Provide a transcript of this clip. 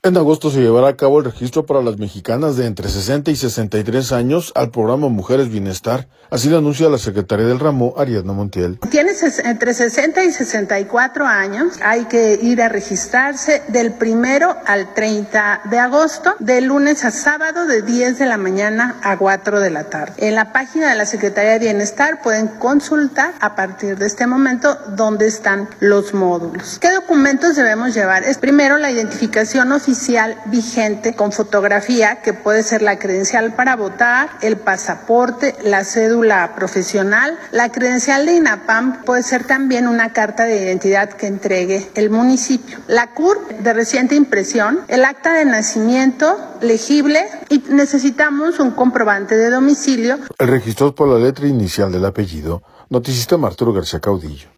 En agosto se llevará a cabo el registro para las mexicanas de entre 60 y 63 años al programa Mujeres Bienestar. Así lo anuncia la secretaria del ramo, Ariadna Montiel. Tienes entre 60 y 64 años, hay que ir a registrarse del 1 al 30 de agosto, de lunes a sábado, de 10 de la mañana a 4 de la tarde. En la página de la Secretaría de Bienestar pueden consultar a partir de este momento dónde están los módulos. ¿Qué documentos debemos llevar? Es primero la identificación oficial vigente con fotografía, que puede ser la credencial para votar, el pasaporte, la cédula profesional, la credencial de INAPAM, puede ser también una carta de identidad que entregue el municipio, la CURP de reciente impresión, el acta de nacimiento legible y necesitamos un comprobante de domicilio. El registro por la letra inicial del apellido. Noticista Arturo García Caudillo.